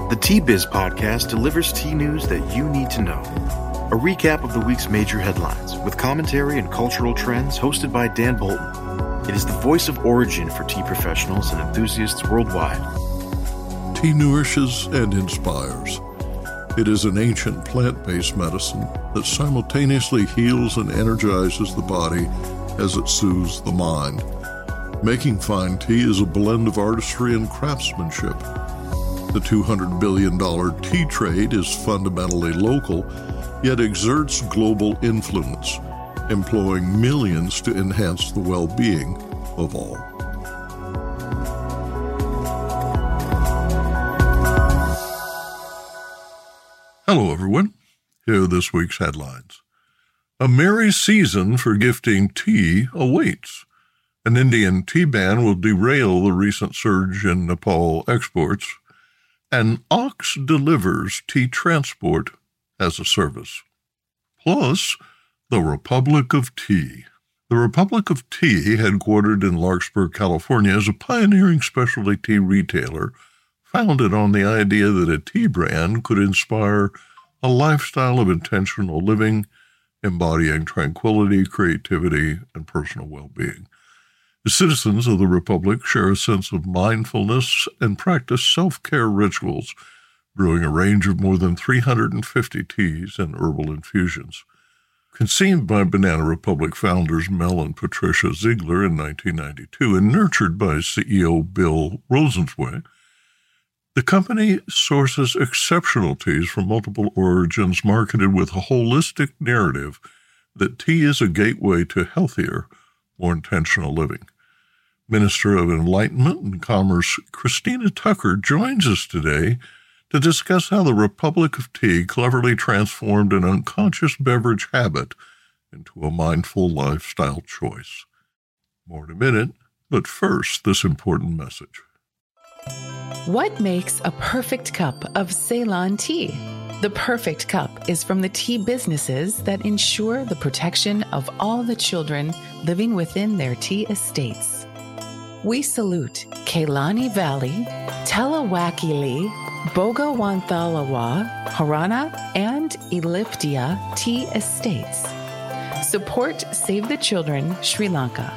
The Tea Biz podcast delivers tea news that you need to know. A recap of the week's major headlines with commentary and cultural trends hosted by Dan Bolton. It is the voice of origin for tea professionals and enthusiasts worldwide. Tea nourishes and inspires. It is an ancient plant-based medicine that simultaneously heals and energizes the body as it soothes the mind. Making fine tea is a blend of artistry and craftsmanship. The $200 billion tea trade is fundamentally local, yet exerts global influence, employing millions to enhance the well-being of all. Hello, everyone. Here are this week's headlines. A merry season for gifting tea awaits. An Indian tea ban will derail the recent surge in Nepal exports. And Ox delivers tea transport as a service. Plus, the Republic of Tea. The Republic of Tea, headquartered in Larkspur, California, is a pioneering specialty tea retailer founded on the idea that a tea brand could inspire a lifestyle of intentional living, embodying tranquility, creativity, and personal well-being. The citizens of the Republic share a sense of mindfulness and practice self-care rituals, brewing a range of more than 350 teas and herbal infusions. Conceived by Banana Republic founders Mel and Patricia Ziegler in 1992 and nurtured by CEO Bill Rosenzweig, the company sources exceptional teas from multiple origins marketed with a holistic narrative that tea is a gateway to healthier, more intentional living. Minister of Enlightenment and Commerce Christina Tucker joins us today to discuss how the Republic of Tea cleverly transformed an unconscious beverage habit into a mindful lifestyle choice. More in a minute, but first, this important message. What makes a perfect cup of Ceylon tea? The perfect cup is from the tea businesses that ensure the protection of all the children living within their tea estates. We salute Kailani Valley, Talawakili, Bogawantalawa, Harana, and Elliptia tea estates. Support Save the Children, Sri Lanka.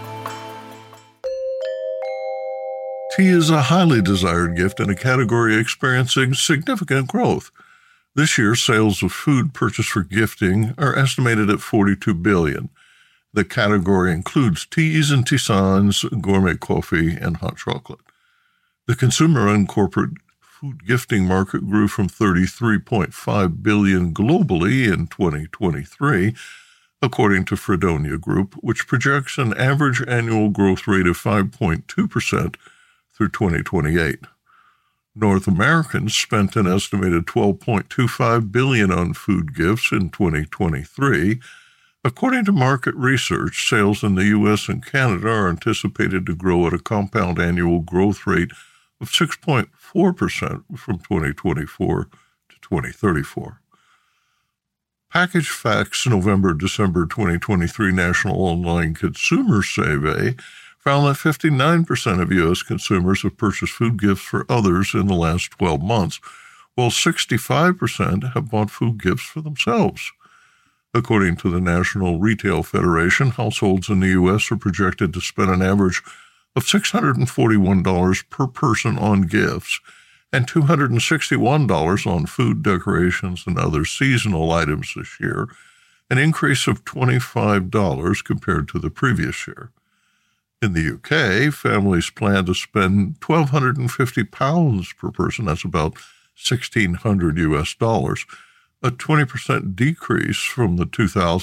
Tea is a highly desired gift in a category experiencing significant growth. This year, sales of food purchased for gifting are estimated at $42 billion. The category includes teas and tisanes, gourmet coffee, and hot chocolate. The consumer and corporate food gifting market grew from $33.5 billion globally in 2023, according to Fredonia Group, which projects an average annual growth rate of 5.2% through 2028. North Americans spent an estimated $12.25 billion on food gifts in 2023. According to market research, sales in the U.S. and Canada are anticipated to grow at a compound annual growth rate of 6.4% from 2024 to 2034. Package Facts November-December 2023 National Online Consumer Survey found that 59% of U.S. consumers have purchased food gifts for others in the last 12 months, while 65% have bought food gifts for themselves. According to the National Retail Federation, households in the U.S. are projected to spend an average of $641 per person on gifts and $261 on food, decorations, and other seasonal items this year, an increase of $25 compared to the previous year. In the UK, families plan to spend £1,250 per person, that's about $1,600 US, a 20% decrease from the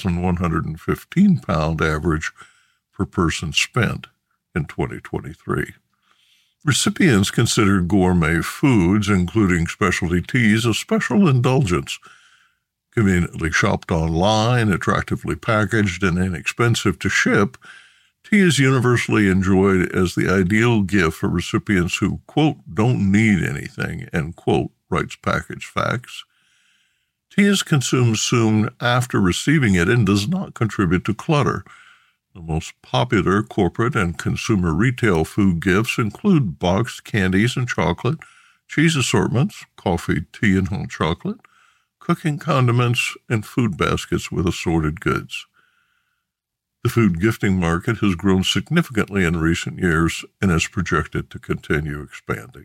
£2,115 average per person spent in 2023. Recipients consider gourmet foods, including specialty teas, a special indulgence. Conveniently shopped online, attractively packaged, and inexpensive to ship, tea is universally enjoyed as the ideal gift for recipients who, quote, don't need anything, end quote, writes Package Facts. Tea is consumed soon after receiving it and does not contribute to clutter. The most popular corporate and consumer retail food gifts include boxed candies and chocolate, cheese assortments, coffee, tea, and hot chocolate, cooking condiments, and food baskets with assorted goods. The food gifting market has grown significantly in recent years and is projected to continue expanding.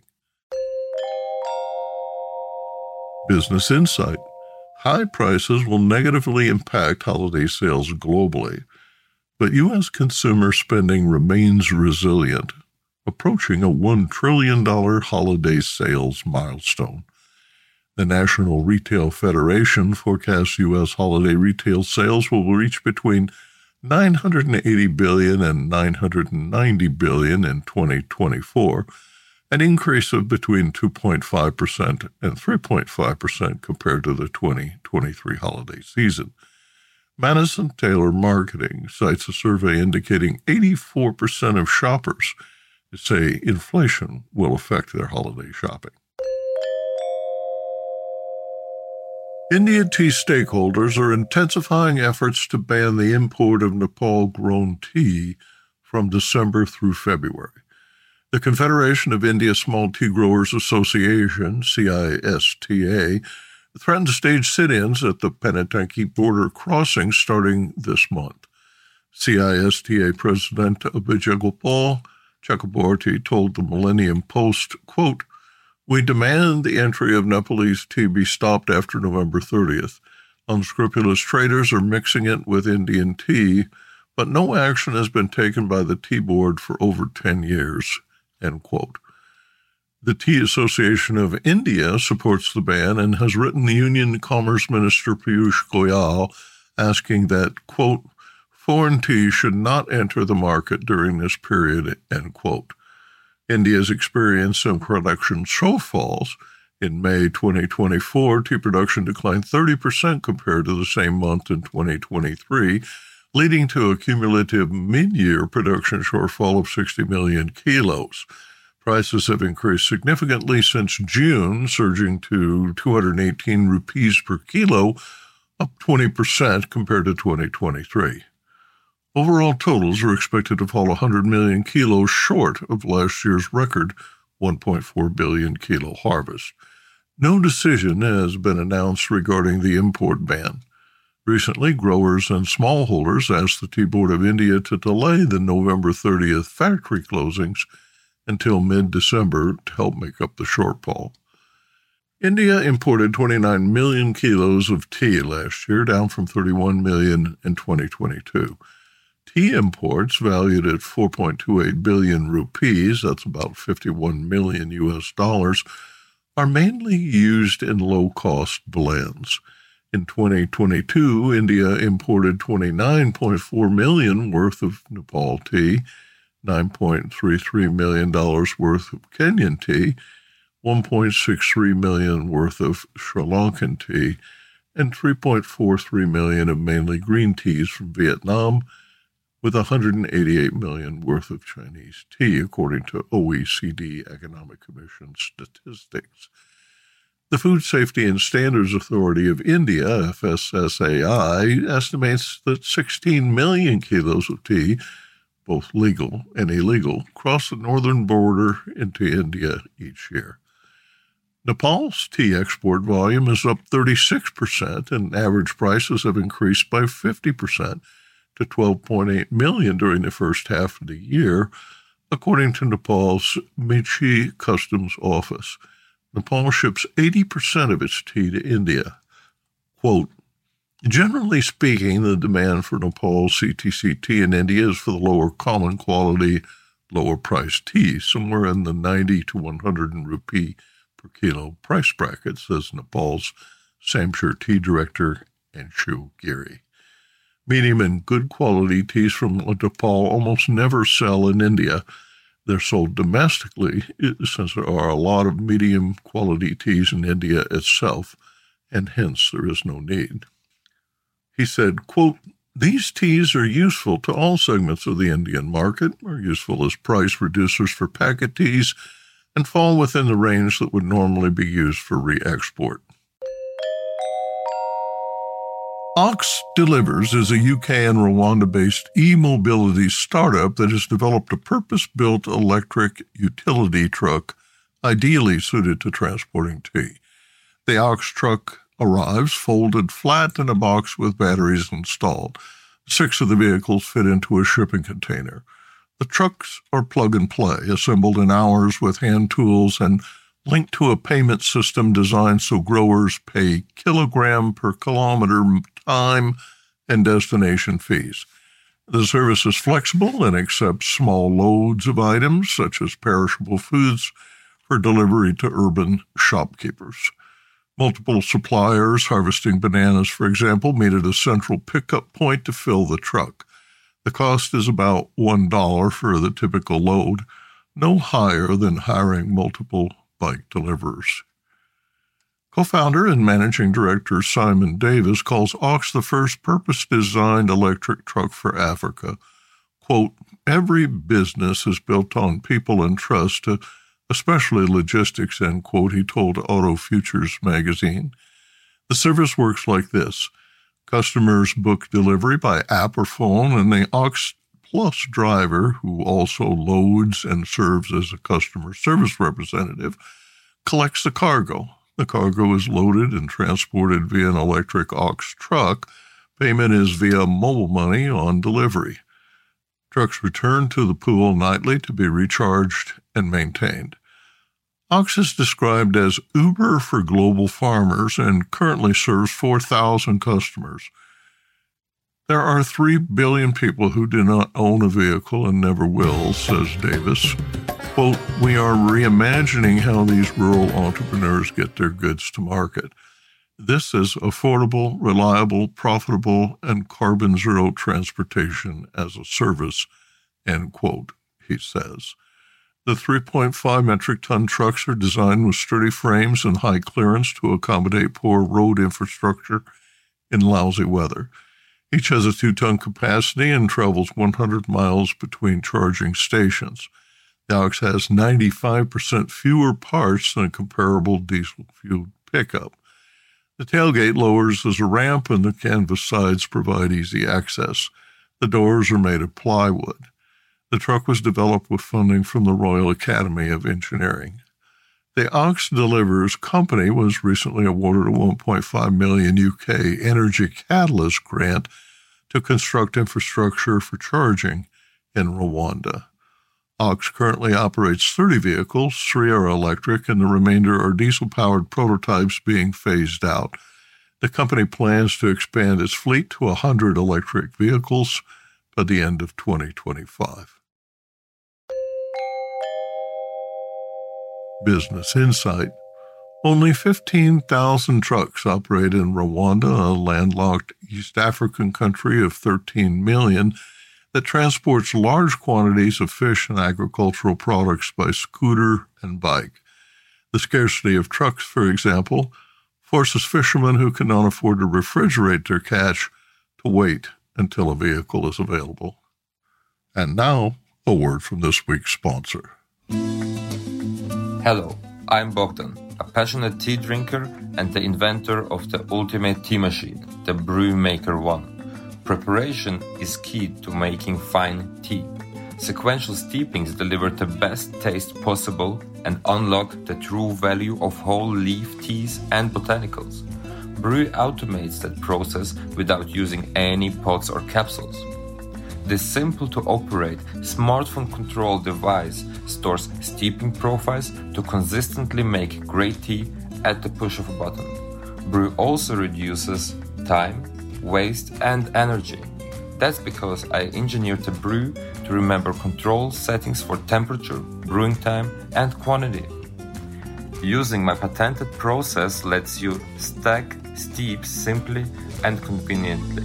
Business Insight. High prices will negatively impact holiday sales globally, but U.S. consumer spending remains resilient, approaching a $1 trillion holiday sales milestone. The National Retail Federation forecasts U.S. holiday retail sales will reach between $980 billion and $990 billion in 2024, an increase of between 2.5% and 3.5% compared to the 2023 holiday season. Madison Taylor Marketing cites a survey indicating 84% of shoppers say inflation will affect their holiday shopping. India tea stakeholders are intensifying efforts to ban the import of Nepal-grown tea from December through February. The Confederation of India Small Tea Growers Association, CISTA, threatened to stage sit-ins at the Panatanki border crossing starting this month. CISTA President Abhijay Gopal Chakraborty told the Millennium Post, quote, "We demand the entry of Nepalese tea be stopped after November 30th. Unscrupulous traders are mixing it with Indian tea, but no action has been taken by the Tea Board for over 10 years." End quote. The Tea Association of India supports the ban and has written the Union Commerce Minister Piyush Goyal asking that, quote, "foreign tea should not enter the market during this period," end quote. India's experienced some production shortfalls. In May 2024, tea production declined 30% compared to the same month in 2023, leading to a cumulative mid-year production shortfall of 60 million kilos. Prices have increased significantly since June, surging to 218 rupees per kilo, up 20% compared to 2023. Overall totals are expected to fall 100 million kilos short of last year's record 1.4 billion kilo harvest. No decision has been announced regarding the import ban. Recently, growers and smallholders asked the Tea Board of India to delay the November 30th factory closings until mid-December to help make up the shortfall. India imported 29 million kilos of tea last year, down from 31 million in 2022. Tea imports, valued at 4.28 billion rupees, that's about $51 million US, are mainly used in low-cost blends. In 2022, India imported 29.4 million worth of Nepal tea, $9.33 million worth of Kenyan tea, $1.63 million worth of Sri Lankan tea, and $3.43 million of mainly green teas from Vietnam, with $188 million worth of Chinese tea, according to OECD Economic Commission statistics. The Food Safety and Standards Authority of India, FSSAI, estimates that 16 million kilos of tea, both legal and illegal, cross the northern border into India each year. Nepal's tea export volume is up 36%, and average prices have increased by 50% to 12.8 million during the first half of the year, according to Nepal's Mechi Customs Office. Nepal ships 80% of its tea to India. Quote, "Generally speaking, the demand for Nepal's CTC tea in India is for the lower common quality, lower priced tea, somewhere in the 90 to 100 rupee per kilo price bracket," says Nepal's Samshire Tea Director Anshu Giri. Medium and good quality teas from Nepal almost never sell in India. They're sold domestically, since there are a lot of medium quality teas in India itself, and hence there is no need. He said, quote, "These teas are useful to all segments of the Indian market, are useful as price reducers for packet teas, and fall within the range that would normally be used for re-export." Ox Delivers is a UK and Rwanda-based e-mobility startup that has developed a purpose-built electric utility truck ideally suited to transporting tea. The ox truck arrives folded flat in a box with batteries installed. 6 of the vehicles fit into a shipping container. The trucks are plug-and-play, assembled in hours with hand tools and linked to a payment system designed so growers pay kilogram per kilometer time and destination fees. The service is flexible and accepts small loads of items, such as perishable foods, for delivery to urban shopkeepers. Multiple suppliers harvesting bananas, for example, meet at a central pickup point to fill the truck. The cost is about $1 for the typical load, no higher than hiring multiple bike deliverers. Co-founder and managing director Simon Davis calls Ox the first purpose-designed electric truck for Africa. Quote, every business is built on people and trust, especially logistics, end quote, he told Auto Futures magazine. The service works like this. Customers book delivery by app or phone, and the Ox Plus driver, who also loads and serves as a customer service representative, collects the cargo. The cargo is loaded and transported via an electric Ox truck. Payment is via mobile money on delivery. Trucks return to the pool nightly to be recharged and maintained. Ox is described as Uber for global farmers and currently serves 4,000 customers. There are 3 billion people who do not own a vehicle and never will, says Davis. Quote, we are reimagining how these rural entrepreneurs get their goods to market. This is affordable, reliable, profitable, and carbon zero transportation as a service, end quote, he says. The 3.5 metric ton trucks are designed with sturdy frames and high clearance to accommodate poor road infrastructure in lousy weather. Each has a 2-ton capacity and travels 100 miles between charging stations. The Ox has 95% fewer parts than a comparable diesel-fueled pickup. The tailgate lowers as a ramp, and the canvas sides provide easy access. The doors are made of plywood. The truck was developed with funding from the Royal Academy of Engineering. The Ox Delivers company was recently awarded a $1.5 million UK Energy Catalyst grant to construct infrastructure for charging in Rwanda. Ox currently operates 30 vehicles, 3 are electric, and the remainder are diesel-powered prototypes being phased out. The company plans to expand its fleet to 100 electric vehicles by the end of 2025. Business Insight. Only 15,000 trucks operate in Rwanda, a landlocked East African country of 13 million that transports large quantities of fish and agricultural products by scooter and bike. The scarcity of trucks, for example, forces fishermen who cannot afford to refrigerate their catch to wait until a vehicle is available. And now, a word from this week's sponsor. Hello, I'm Bogdan, a passionate tea drinker and the inventor of the ultimate tea machine, the Brewmaker One. Preparation is key to making fine tea. Sequential steepings deliver the best taste possible and unlock the true value of whole leaf teas and botanicals. Brew automates that process without using any pots or capsules. This simple-to-operate, smartphone-controlled device stores steeping profiles to consistently make great tea at the push of a button. Brew also reduces time, waste, and energy. That's because I engineered the Brew to remember control settings for temperature, brewing time, and quantity. Using my patented process lets you stack steep simply and conveniently.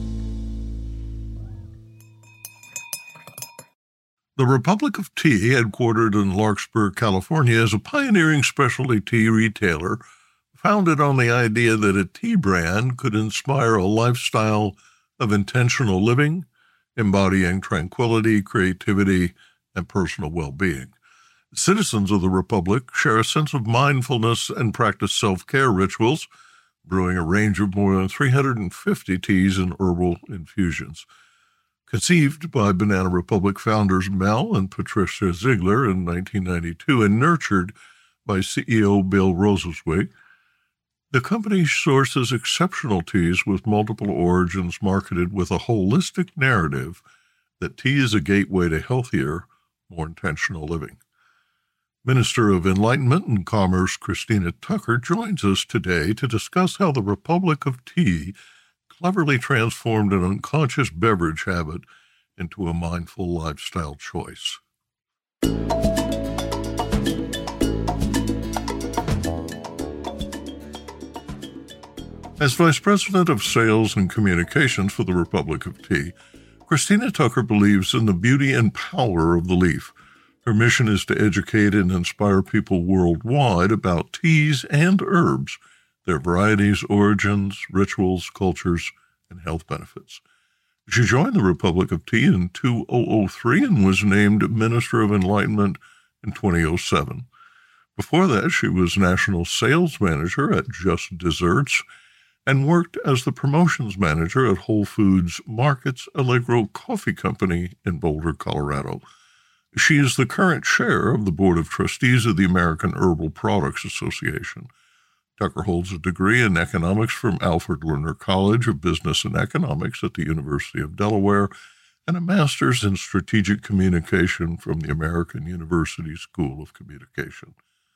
The Republic of Tea, headquartered in Larkspur, California, is a pioneering specialty tea retailer founded on the idea that a tea brand could inspire a lifestyle of intentional living, embodying tranquility, creativity, and personal well-being. Citizens of the Republic share a sense of mindfulness and practice self-care rituals, brewing a range of more than 350 teas and herbal infusions. Conceived by Banana Republic founders Mel and Patricia Ziegler in 1992 and nurtured by CEO Bill Rosenzweig. The company sources exceptional teas with multiple origins marketed with a holistic narrative that tea is a gateway to healthier, more intentional living. Minister of Enlightenment and Commerce Christina Tucker joins us today to discuss how the Republic of Tea cleverly transformed an unconscious beverage habit into a mindful lifestyle choice. As Vice President of Sales and Communications for the Republic of Tea, Christina Tucker believes in the beauty and power of the leaf. Her mission is to educate and inspire people worldwide about teas and herbs, their varieties, origins, rituals, cultures, and health benefits. She joined the Republic of Tea in 2003 and was named Minister of Enlightenment in 2007. Before that, she was National Sales Manager at Just Desserts and worked as the Promotions Manager at Whole Foods Market's Allegro Coffee Company in Boulder, Colorado. She is the current chair of the Board of Trustees of the American Herbal Products Association. Tucker holds a degree in economics from Alfred Lerner College of Business and Economics at the University of Delaware and a master's in strategic communication from the American University School of Communication.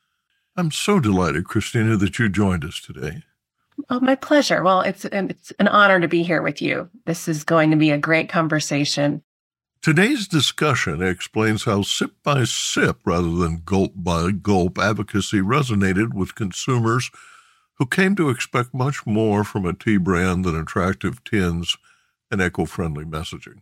I'm so delighted, Christina, that you joined us today. Oh, my pleasure. Well, it's an honor to be here with you. This is going to be a great conversation. Today's discussion explains how sip by sip rather than gulp by gulp advocacy resonated with consumers who came to expect much more from a tea brand than attractive tins and eco-friendly messaging.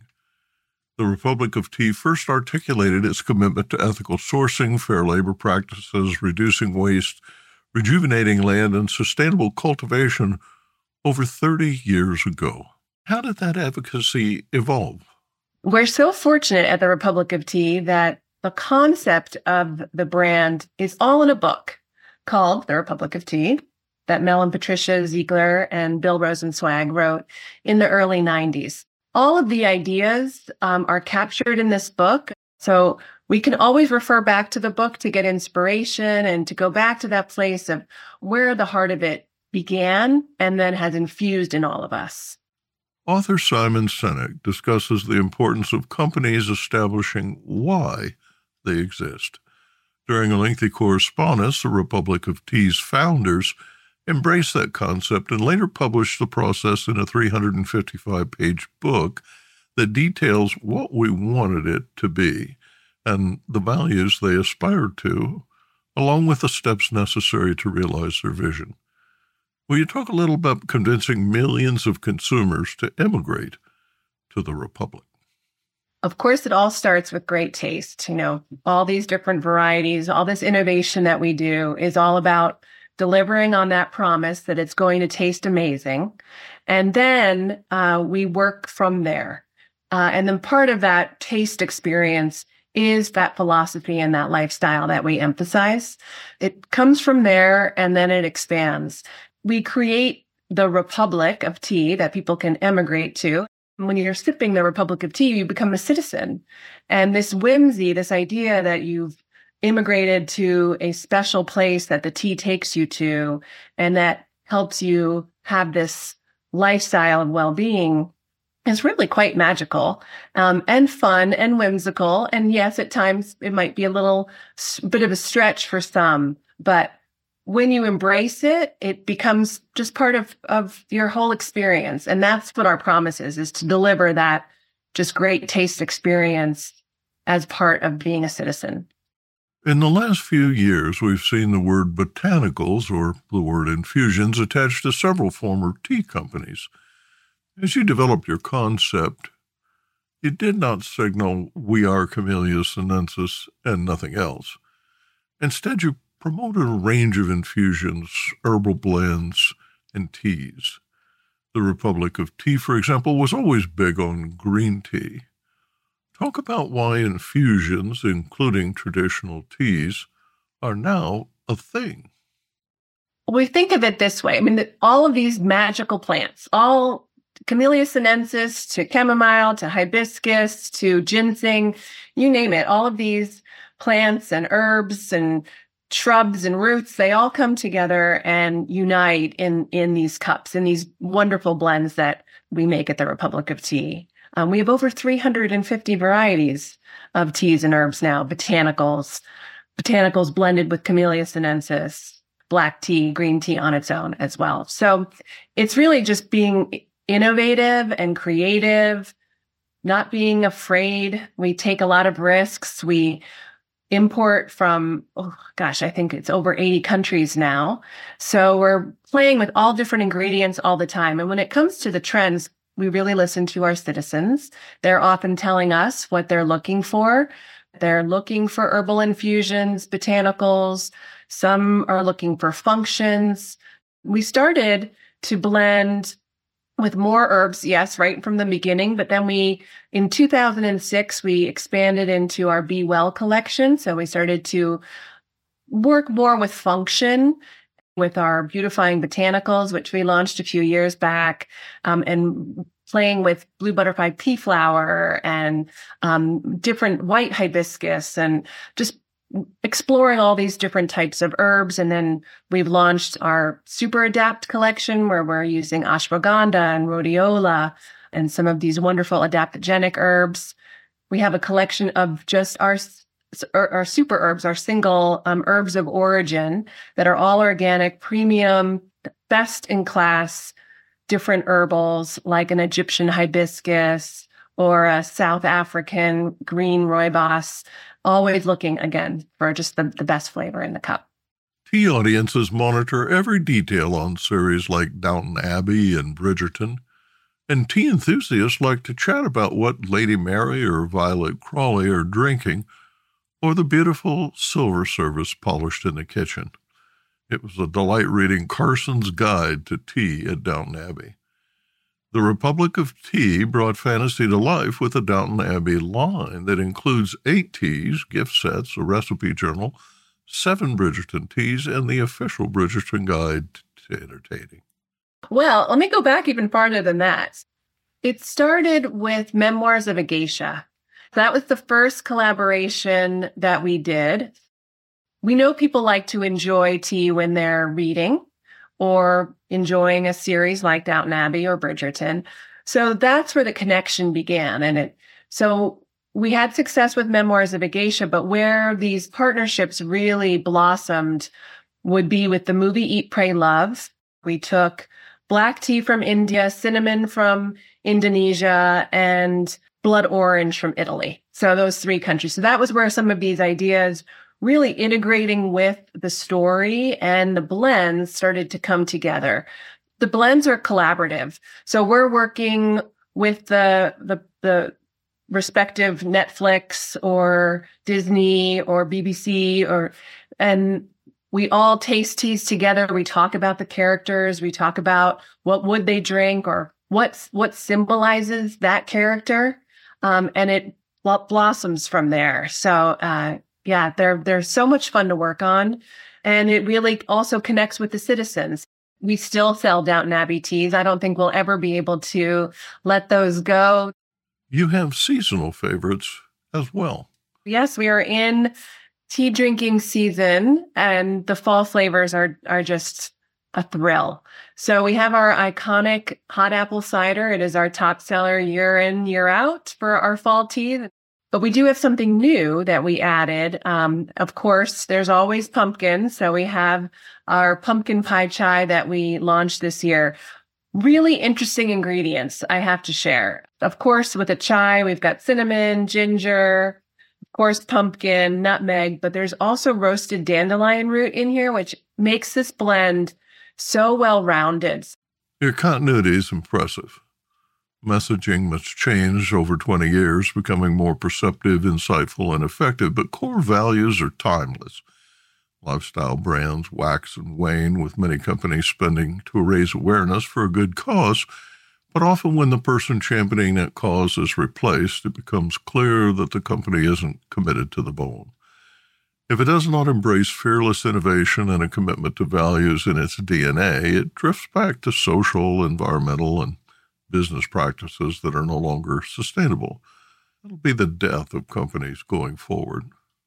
The Republic of Tea first articulated its commitment to ethical sourcing, fair labor practices, reducing waste, rejuvenating land, and sustainable cultivation over 30 years ago. How did that advocacy evolve? We're so fortunate at the Republic of Tea that the concept of the brand is all in a book called The Republic of Tea that Mel and Patricia Ziegler and Bill Rosenzweig wrote in the early 90s. All of the ideas are captured in this book. So we can always refer back to the book to get inspiration and to go back to that place of where the heart of it began and then has infused in all of us. Author Simon Sinek discusses the importance of companies establishing why they exist. During a lengthy correspondence, the Republic of Tea's founders embraced that concept and later published the process in a 355-page book that details what we wanted it to be and the values they aspired to, along with the steps necessary to realize their vision. Will you talk a little about convincing millions of consumers to emigrate to the Republic? Of course, it all starts with great taste. All these different varieties, all this innovation that we do is all about delivering on that promise that it's going to taste amazing. And then we work from there. And then part of that taste experience is that philosophy and that lifestyle that we emphasize. It comes from there and then it expands. We create the Republic of Tea that people can emigrate to. When you're sipping the Republic of Tea, you become a citizen. And this whimsy, this idea that you've immigrated to a special place that the tea takes you to, and that helps you have this lifestyle of well-being is really quite magical and fun and whimsical. And yes, at times it might be a little bit of a stretch for some, but when you embrace it, it becomes just part of your whole experience. And that's what our promise is to deliver that just great taste experience as part of being a citizen. In the last few years, we've seen the word botanicals, or the word infusions, attached to several former tea companies. As you developed your concept, you did not signal "we are Camellia sinensis" and nothing else. Instead, you promoted a range of infusions, herbal blends, and teas. The Republic of Tea, for example, was always big on green tea. Talk about why infusions, including traditional teas, are now a thing. We think of it this way. All of these magical plants, all Camellia sinensis to chamomile to hibiscus to ginseng, you name it, all of these plants and herbs and shrubs and roots, they all come together and unite in these cups, in these wonderful blends that we make at the Republic of Tea. We have over 350 varieties of teas and herbs now, botanicals blended with Camellia sinensis, black tea, green tea on its own as well. So it's really just being innovative and creative, not being afraid. We take a lot of risks. We import from, I think it's over 80 countries now. So we're playing with all different ingredients all the time. And when it comes to the trends, we really listen to our citizens. They're often telling us what they're looking for. They're looking for herbal infusions, botanicals. Some are looking for functions. We started to blend with more herbs, yes, right from the beginning. But then in 2006, we expanded into our Be Well collection. So we started to work more with function with our beautifying botanicals, which we launched a few years back, and playing with blue butterfly pea flower and different white hibiscus, and just exploring all these different types of herbs. And then we've launched our Super Adapt collection, where we're using ashwagandha and rhodiola and some of these wonderful adaptogenic herbs. We have a collection of just our super herbs, our single herbs of origin that are all organic, premium, best in class, different herbals like an Egyptian hibiscus or a South African green rooibos, always looking, again, for just the best flavor in the cup. Tea audiences monitor every detail on series like Downton Abbey and Bridgerton, and tea enthusiasts like to chat about what Lady Mary or Violet Crawley are drinking, or the beautiful silver service polished in the kitchen. It was a delight reading Carson's Guide to Tea at Downton Abbey. The Republic of Tea brought fantasy to life with a Downton Abbey line that includes 8 teas, gift sets, a recipe journal, 7 Bridgerton teas, and the official Bridgerton Guide to Entertaining. Well, let me go back even farther than that. It started with Memoirs of a Geisha. That was the first collaboration that we did. We know people like to enjoy tea when they're reading or enjoying a series like Downton Abbey or Bridgerton. So that's where the connection began. So we had success with Memoirs of a Geisha, but where these partnerships really blossomed would be with the movie Eat, Pray, Love. We took black tea from India, cinnamon from Indonesia, and blood orange from Italy. So those 3 countries. So that was where some of these ideas really integrating with the story and the blends started to come together. The blends are collaborative. So we're working with the respective Netflix or Disney or BBC and we all taste teas together. We talk about the characters. We talk about what would they drink or what symbolizes that character. And it blossoms from there. So, they're so much fun to work on. And it really also connects with the citizens. We still sell Downton Abbey teas. I don't think we'll ever be able to let those go. You have seasonal favorites as well. Yes, we are in tea drinking season, and the fall flavors are just a thrill. So we have our iconic hot apple cider. It is our top seller year in, year out for our fall tea. But we do have something new that we added. Of course, there's always pumpkin. So we have our pumpkin pie chai that we launched this year. Really interesting ingredients I have to share. Of course, with a chai, we've got cinnamon, ginger, of course, pumpkin, nutmeg, but there's also roasted dandelion root in here, which makes this blend so well-rounded. Your continuity is impressive. Messaging must change over 20 years, becoming more perceptive, insightful, and effective, but core values are timeless. Lifestyle brands wax and wane, with many companies spending to raise awareness for a good cause, but often when the person championing that cause is replaced, it becomes clear that the company isn't committed to the bone. If it does not embrace fearless innovation and a commitment to values in its DNA, it drifts back to social, environmental, and business practices that are no longer sustainable. It'll be the death of companies going forward.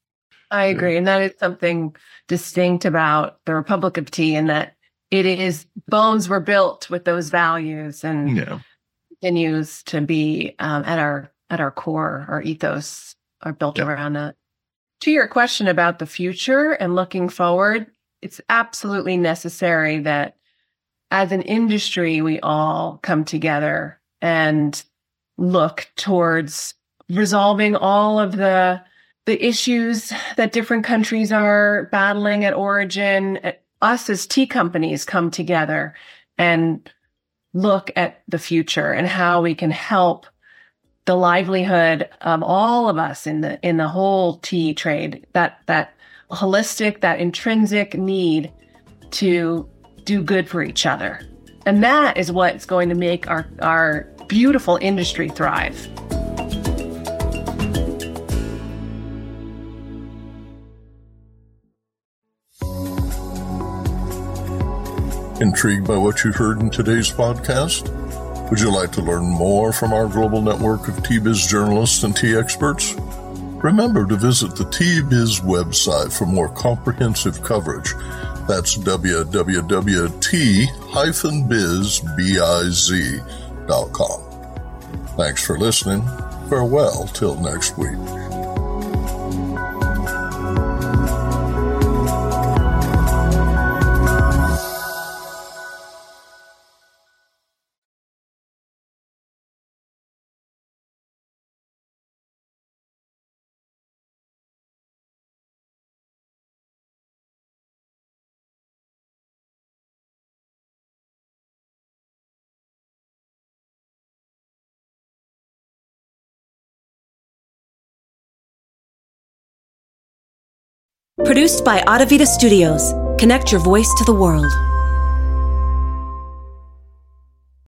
I agree. And that is something distinct about the Republic of Tea, in that it is, bones were built with those values and continues to be at our core. Our ethos are built around that. To your question about the future and looking forward, it's absolutely necessary that as an industry, we all come together and look towards resolving all of the issues that different countries are battling at origin. Us as tea companies come together and look at the future and how we can help the livelihood of all of us in the whole tea trade, that holistic, that intrinsic need to do good for each other. And that is what's going to make our beautiful industry thrive. Intrigued by what you heard in today's podcast? Would you like to learn more from our global network of Tea Biz journalists and tea experts? Remember to visit the Tea Biz website for more comprehensive coverage. That's www.tea-biz.com. Thanks for listening. Farewell till next week. Produced by Audavita Studios. Connect your voice to the world.